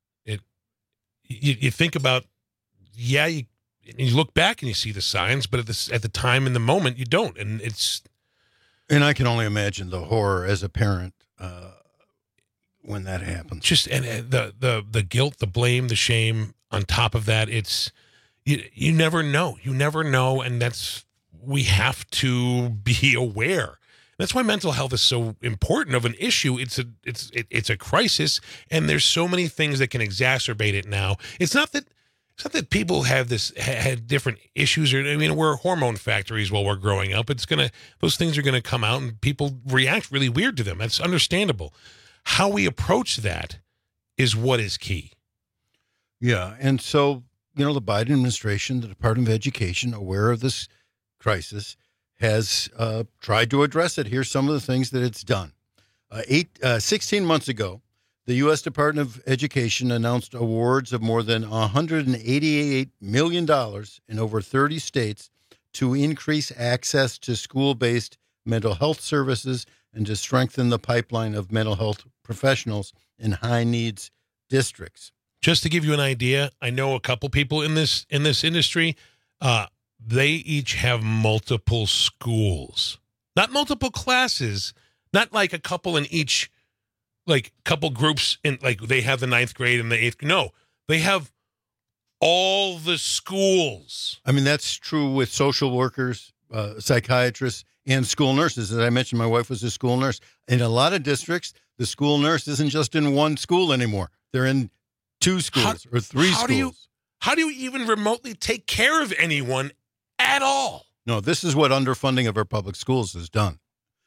you think about, yeah, you look back and you see the signs, but at the time in the moment you don't, and I can only imagine the horror as a parent when that happens. Just and the guilt, the blame, the shame on top of that. It's you never know, and we have to be aware. That's why mental health is so important of an issue. It's a crisis, and there's so many things that can exacerbate it now. It's not that people had different issues, or we're hormone factories while we're growing up. Those things are gonna come out, and people react really weird to them. That's understandable. How we approach that is what is key. Yeah, and so the Biden administration, the Department of Education, aware of this crisis, has tried to address it. Here's some of the things that it's done. 16 months ago, the U.S. Department of Education announced awards of more than $188 million in over 30 states to increase access to school-based mental health services and to strengthen the pipeline of mental health professionals in high-needs districts. Just to give you an idea, I know a couple people in this industry. They each have multiple schools, not multiple classes, not like a couple in each, like couple groups in, like they have the 9th grade and the 8th. No, they have all the schools. I mean, that's true with social workers, psychiatrists, and school nurses. As I mentioned, my wife was a school nurse. In a lot of districts, the school nurse isn't just in one school anymore. They're in 2 schools or 3 schools. How do you even remotely take care of anyone at all? No, this is what underfunding of our public schools has done.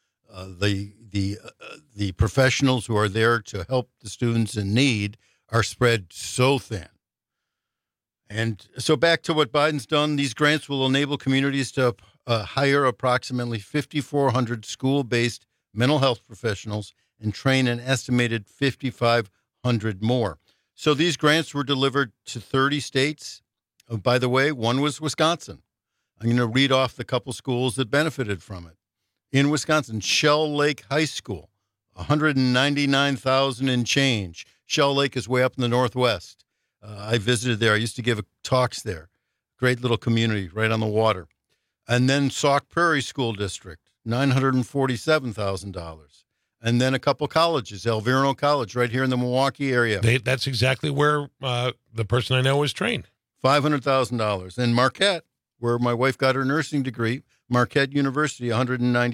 The professionals who are there to help the students in need are spread so thin. And so back to what Biden's done, these grants will enable communities to hire approximately 5,400 school-based mental health professionals and train an estimated 5,500 more. So these grants were delivered to 30 states. By the way, one was Wisconsin. I'm going to read off the couple schools that benefited from it. In Wisconsin, Shell Lake High School, $199,000 and change. Shell Lake is way up in the Northwest. I visited there. I used to give talks there. Great little community right on the water. And then Sauk Prairie School District, $947,000. And then a couple colleges, Alverno College right here in the Milwaukee area. That's exactly where the person I know was trained. $500,000. And Marquette, where my wife got her nursing degree, Marquette University,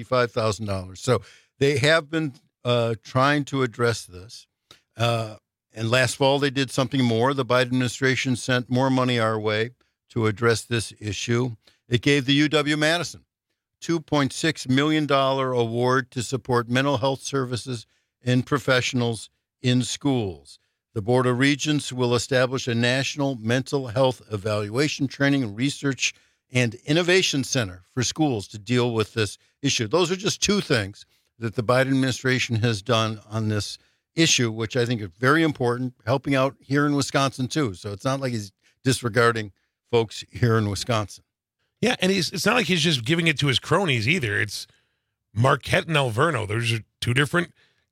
$195,000. So they have been trying to address this. And last fall, they did something more. The Biden administration sent more money our way to address this issue. It gave the UW-Madison $2.6 million award to support mental health services and professionals in schools. The Board of Regents will establish a national mental health evaluation, training, research, and innovation center for schools to deal with this issue. Those are just two things that the Biden administration has done on this issue, which I think is very important, helping out here in Wisconsin, too. So it's not like he's disregarding folks here in Wisconsin. Yeah, and it's not like he's just giving it to his cronies either. It's Marquette and Alverno. Those are two different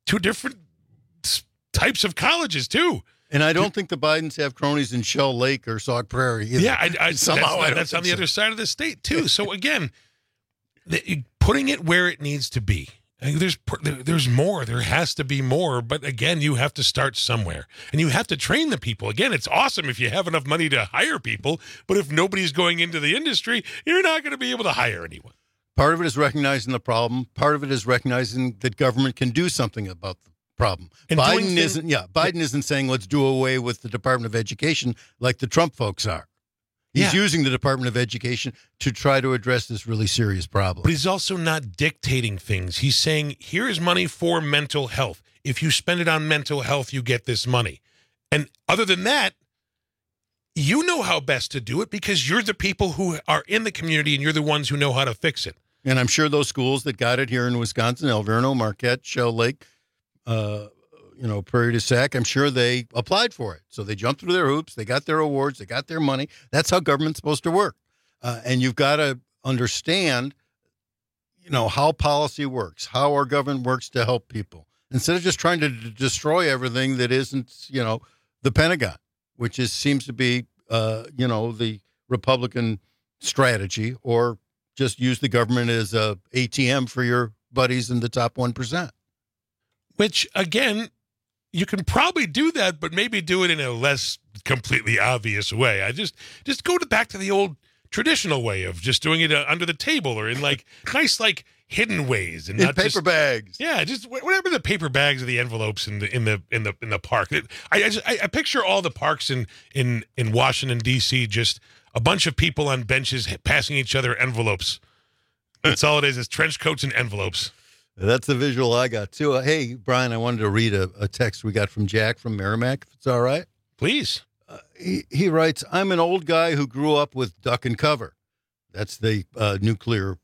types of colleges, too. And I don't think the Bidens have cronies in Shell Lake or Sauk Prairie either. Yeah, that's on the other side of the state, too. So, again, putting it where it needs to be. There's more. There has to be more. But, again, you have to start somewhere. And you have to train the people. Again, it's awesome if you have enough money to hire people. But if nobody's going into the industry, you're not going to be able to hire anyone. Part of it is recognizing the problem. Part of it is recognizing that government can do something about the problem. And Biden isn't saying let's do away with the Department of Education like the Trump folks are. He's using the Department of Education to try to address this really serious problem. But he's also not dictating things. He's saying, here is money for mental health. If you spend it on mental health, you get this money. And other than that, you know how best to do it because you're the people who are in the community and you're the ones who know how to fix it. And I'm sure those schools that got it here in Wisconsin, Alverno, Marquette, Shell Lake, Prairie du Sac, I'm sure they applied for it. So they jumped through their hoops. They got their awards. They got their money. That's how government's supposed to work. And you've got to understand, how policy works, how our government works to help people. Instead of just trying to destroy everything that isn't, the Pentagon, which seems to be, the Republican strategy, or just use the government as a ATM for your buddies in the top 1%. Which, again, you can probably do that, but maybe do it in a less completely obvious way. I just go back to the old traditional way of just doing it under the table or in nice hidden ways and not in paper bags. Yeah, just whatever the paper bags or the envelopes in the park. I picture all the parks in Washington D.C. just a bunch of people on benches passing each other envelopes. That's all it is trench coats and envelopes. That's the visual I got, too. Hey, Brian, I wanted to read a text we got from Jack from Merrimack, if it's all right. Please. He writes, I'm an old guy who grew up with duck and cover. That's the nuclear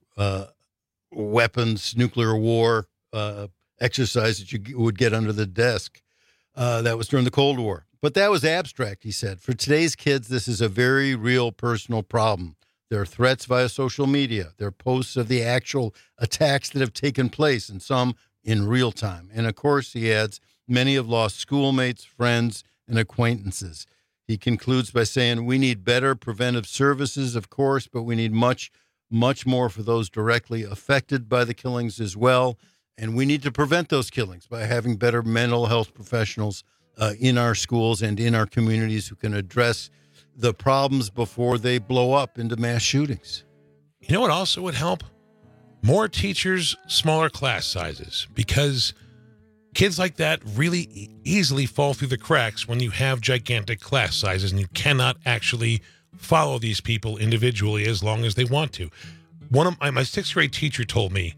weapons, nuclear war exercise that you would get under the desk. That was during the Cold War. But that was abstract, he said. For today's kids, this is a very real personal problem. There are threats via social media. There are posts of the actual attacks that have taken place, and some in real time. And, of course, he adds, many have lost schoolmates, friends, and acquaintances. He concludes by saying, we need better preventive services, of course, but we need much, much more for those directly affected by the killings as well. And we need to prevent those killings by having better mental health professionals in our schools and in our communities who can address the problems before they blow up into mass shootings. You know what also would help? More teachers, smaller class sizes, because kids like that really easily fall through the cracks when you have gigantic class sizes and you cannot actually follow these people individually as long as they want to. One of my sixth grade teacher told me,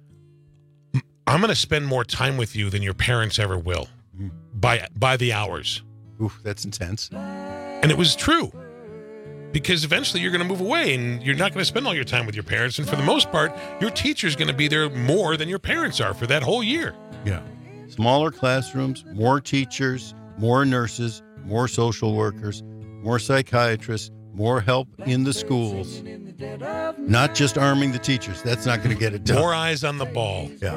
I'm going to spend more time with you than your parents ever will by the hours. Oof, that's intense. And it was true, because eventually you're going to move away and you're not going to spend all your time with your parents. And for the most part, your teacher's going to be there more than your parents are for that whole year. Yeah. Smaller classrooms, more teachers, more nurses, more social workers, more psychiatrists, more help in the schools. Not just arming the teachers. That's not going to get it done. More eyes on the ball. Yeah.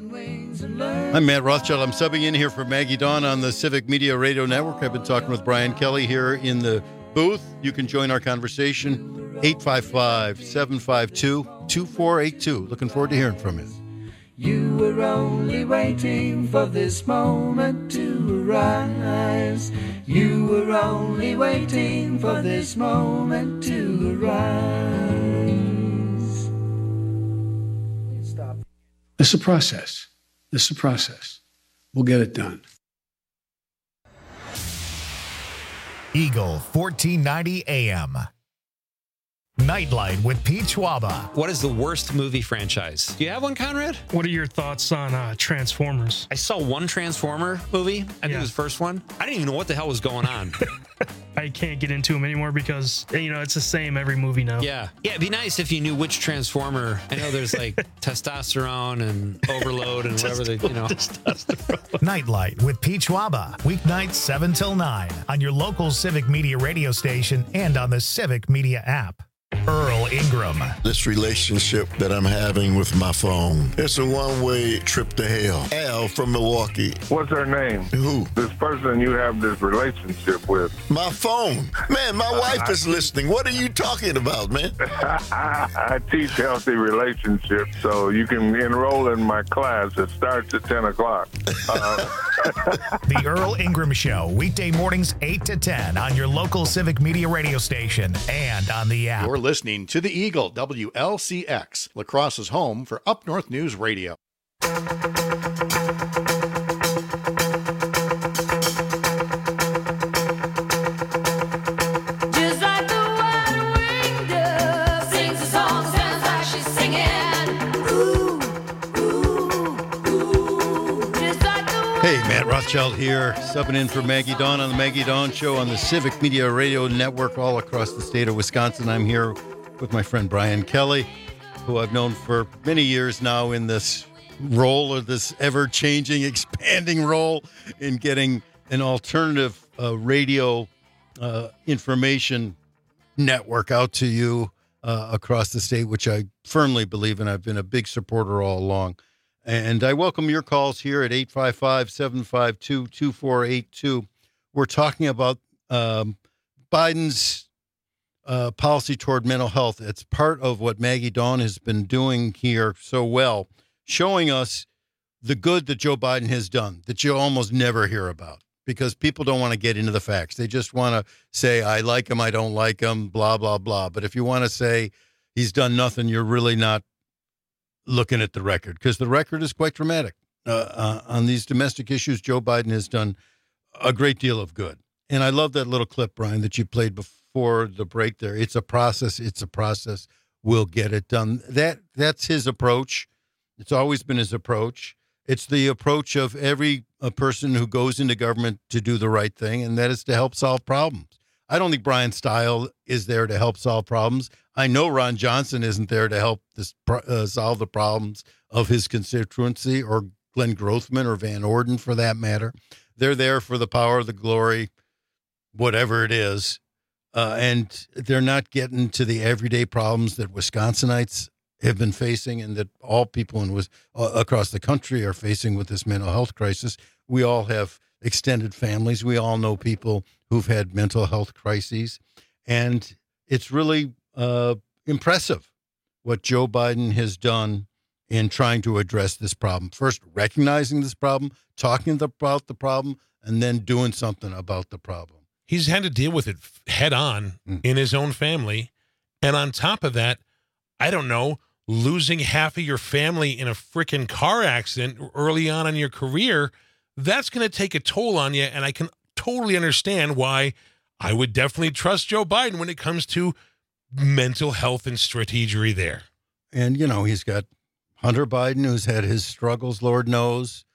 I'm Matt Rothschild. I'm subbing in here for Maggie Dawn on the Civic Media Radio Network. I've been talking with Brian Kelly here in the booth. You can join our conversation, 855-752-2482. Looking forward to hearing from you. You were only waiting for this moment to arise. You were only waiting for this moment to arise. Stop. It's a process. It's a process. We'll get it done. Eagle 1490 AM. Nightlight with Pete Schwaba. What is the worst movie franchise? Do you have one, Conrad? What are your thoughts on Transformers? I saw one Transformer movie. I think it was the first one. I didn't even know what the hell was going on. I can't get into them anymore because, it's the same every movie now. Yeah, it'd be nice if you knew which Transformer. I know there's like testosterone and overload and whatever they, Nightlight with Pete Schwaba. Weeknights 7 till 9 on your local Civic Media radio station and on the Civic Media app. Earl Ingram. This relationship that I'm having with my phone, it's a one-way trip to hell. Al from Milwaukee. What's her name? Who? This person you have this relationship with. My phone. Man, my wife is listening. What are you talking about, man? I teach healthy relationships, so you can enroll in my class. It starts at 10 o'clock. The Earl Ingram Show, weekday mornings 8 to 10 on your local Civic Media radio station and on the app. You're listening to the Eagle, WLCX, La Crosse's home for Up North News Radio. Hey, Matt Rothschild here, subbing in for Maggie Dawn on the Maggie Dawn Show on the Civic Media Radio Network all across the state of Wisconsin. I'm here with my friend Brian Kelly, who I've known for many years now in this role, or this ever-changing, expanding role in getting an alternative radio information network out to you across the state, which I firmly believe in. I've been a big supporter all along. And I welcome your calls here at 855-752-2482. We're talking about Biden's policy toward mental health. It's part of what Maggie Dawn has been doing here so well, showing us the good that Joe Biden has done that you almost never hear about because people don't want to get into the facts. They just want to say, I like him, I don't like him, blah, blah, blah. But if you want to say he's done nothing, you're really not looking at the record, because the record is quite dramatic. On these domestic issues, Joe Biden has done a great deal of good. And I love that little clip, Brian, that you played before the break there. It's a process. It's a process. We'll get it done. That's his approach. It's always been his approach. It's the approach of every person who goes into government to do the right thing, and that is to help solve problems. I don't think Brian Stile is there to help solve problems. I know Ron Johnson isn't there to help solve the problems of his constituency, or Glenn Grothman or Van Orden for that matter. They're there for the power, the glory, whatever it is. And they're not getting to the everyday problems that Wisconsinites have been facing and that all people across the country are facing with this mental health crisis. We all have extended families. We all know people who've had mental health crises. And it's really impressive what Joe Biden has done in trying to address this problem. First, recognizing this problem, talking about the problem, and then doing something about the problem. He's had to deal with it head on in his own family. And on top of that, I don't know, losing half of your family in a freaking car accident early on in your career, that's going to take a toll on you. And I can totally understand why I would definitely trust Joe Biden when it comes to mental health and strategy there. And, he's got Hunter Biden, who's had his struggles, Lord knows.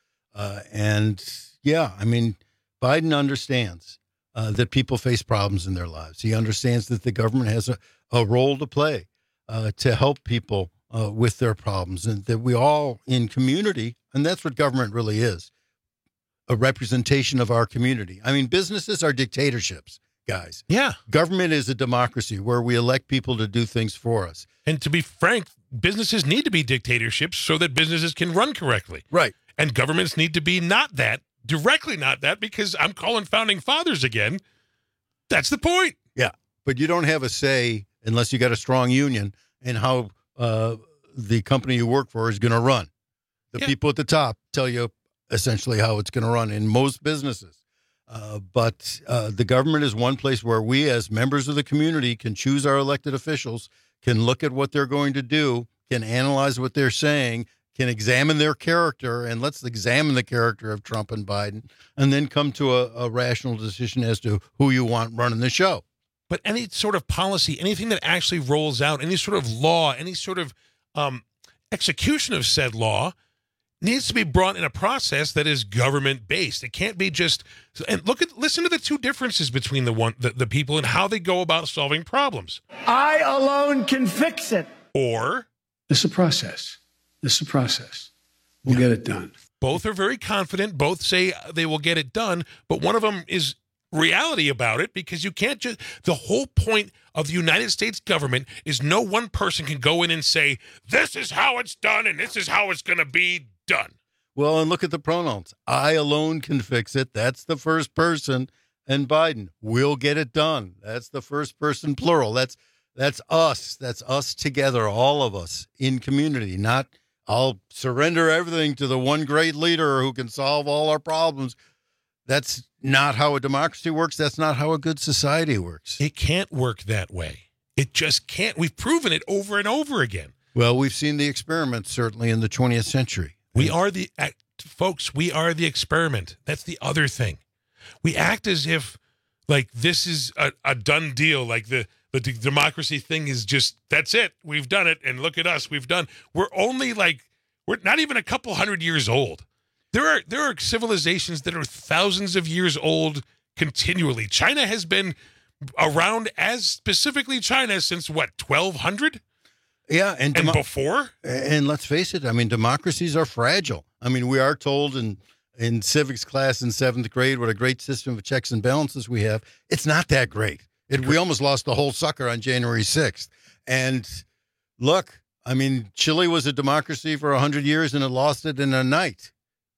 Biden understands that people face problems in their lives. He understands that the government has a role to play to help people with their problems, and that we all in community, and that's what government really is, a representation of our community. I mean, businesses are dictatorships, guys. Yeah. Government is a democracy where we elect people to do things for us. And to be frank, businesses need to be dictatorships so that businesses can run correctly. Right. And governments need to be directly not that, because I'm calling founding fathers again. That's the point. Yeah. But you don't have a say, unless you got a strong union, in how the company you work for is going to run. The people at the top tell you essentially how it's going to run in most businesses. But the government is one place where we, as members of the community, can choose our elected officials, can look at what they're going to do, can analyze what they're saying, can examine their character, and let's examine the character of Trump and Biden, and then come to a rational decision as to who you want running the show. But any sort of policy, anything that actually rolls out, any sort of law, any sort of execution of said law needs to be brought in a process that is government-based. It can't be just, and listen to the two differences between the people and how they go about solving problems. I alone can fix it. Or it's a process. It's a process. We'll get it done. Both are very confident. Both say they will get it done, but one of them is reality about it, because you can't just, the whole point of the United States government is no one person can go in and say, this is how it's done and this is how it's going to be done. Well, and look at the pronouns. I alone can fix it. That's the first person. And Biden will get it done. That's the first person plural. That's us. That's us together, all of us in community. Not I'll surrender everything to the one great leader who can solve all our problems. That's not how a democracy works. That's not how a good society works. It can't work that way. It just can't. We've proven it over and over again. Well, we've seen the experiment, certainly, in the 20th century. We are the, folks, we are the experiment. That's the other thing. We act as if, like, this is a done deal. Like, the democracy thing is just, that's it. We've done it. And look at us. We've done. We're only like, we're not even a couple hundred years old. There are civilizations that are thousands of years old continually. China has been around, as specifically China, since what, 1200? Yeah, and before? And let's face it, I mean, democracies are fragile. I mean, we are told in civics class in 7th grade what a great system of checks and balances we have. It's not that great. We almost lost the whole sucker on January 6th. And look, I mean, Chile was a democracy for 100 years and it lost it in a night.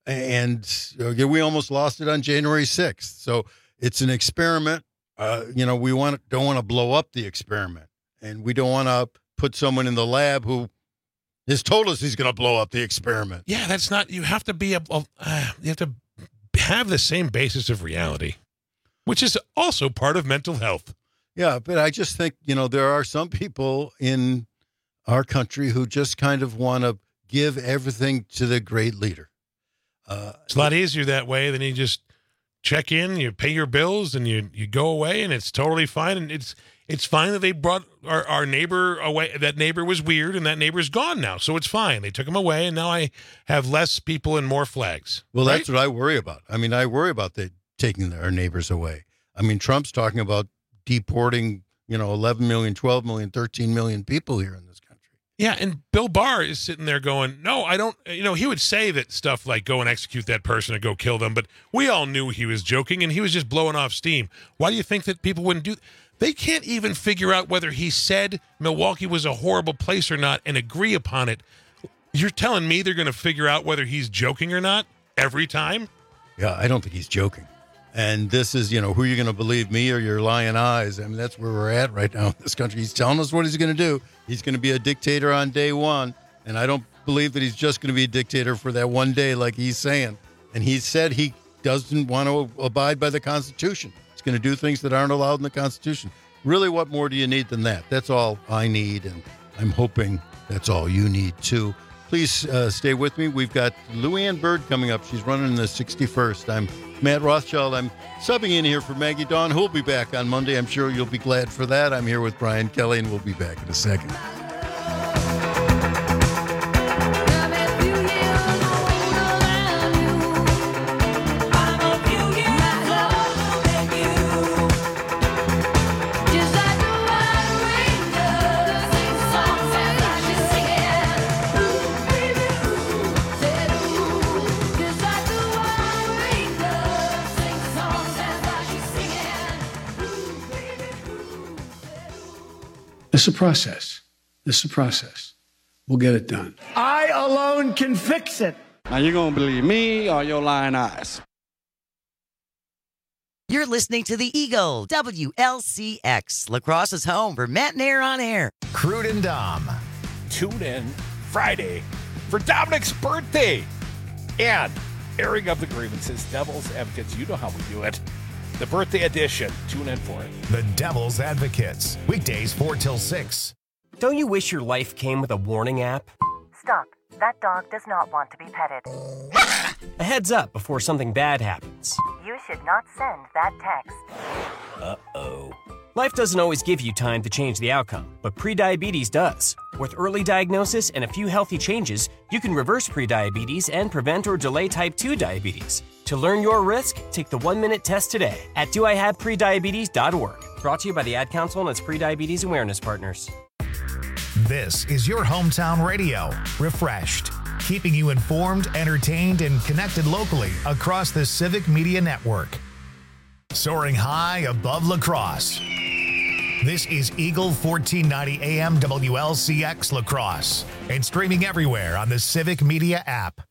And we almost lost it on January 6th. So it's an experiment. We don't want to blow up the experiment. And we don't want to put someone in the lab who has told us he's going to blow up the experiment. Yeah, that's not, you have to be, you have to have the same basis of reality, which is also part of mental health. Yeah, but I just think, there are some people in our country who just kind of want to give everything to the great leader. It's a lot easier that way than you just check in, you pay your bills, and you go away, and it's totally fine. And it's fine that they brought our neighbor away. That neighbor was weird, and that neighbor's gone now, so it's fine. They took him away, and now I have less people and more flags. Well, right? That's what I worry about. I mean, I worry about taking our neighbors away. I mean, Trump's talking about deporting, 11 million, 12 million, 13 million people here in this country. Yeah, and Bill Barr is sitting there going, no, I don't, he would say that stuff like go and execute that person and go kill them, but we all knew he was joking and he was just blowing off steam. Why do you think that people wouldn't do? They can't even figure out whether he said Milwaukee was a horrible place or not and agree upon it. You're telling me they're going to figure out whether he's joking or not every time? Yeah, I don't think he's joking. And this is, who are you going to believe, me or your lying eyes? I mean, that's where we're at right now in this country. He's telling us what he's going to do. He's going to be a dictator on day one. And I don't believe that he's just going to be a dictator for that one day like he's saying. And he said he doesn't want to abide by the Constitution. He's going to do things that aren't allowed in the Constitution. Really, what more do you need than that? That's all I need, and I'm hoping that's all you need, too. Please stay with me. We've got Louanne Bird coming up. She's running the 61st. I'm Matt Rothschild. I'm subbing in here for Maggie Dawn, who'll be back on Monday. I'm sure you'll be glad for that. I'm here with Brian Kelly, and we'll be back in a second. It's a process. It's a process. We'll get it done. I alone can fix it. Now, you going to believe me or your lying eyes? You're listening to The Eagle, WLCX, La Crosse's home for Matt and Air on Air. Crude and Dom. Tune in Friday for Dominic's birthday and airing of the grievances. Devil's Advocates, you know how we do it. The birthday edition. Tune in for it. The Devil's Advocates. Weekdays 4 till 6. Don't you wish your life came with a warning app? Stop. That dog does not want to be petted. A heads up before something bad happens. You should not send that text. Uh-oh. Life doesn't always give you time to change the outcome, but prediabetes does. With early diagnosis and a few healthy changes, you can reverse prediabetes and prevent or delay type 2 diabetes. To learn your risk, take the 1-minute test today at doihaveprediabetes.org. Brought to you by the Ad Council and its prediabetes awareness partners. This is your hometown radio, Refreshed, keeping you informed, entertained, and connected locally across the Civic Media Network. Soaring high above La Crosse. This is Eagle 1490 AM WLCX La Crosse and streaming everywhere on the Civic Media app.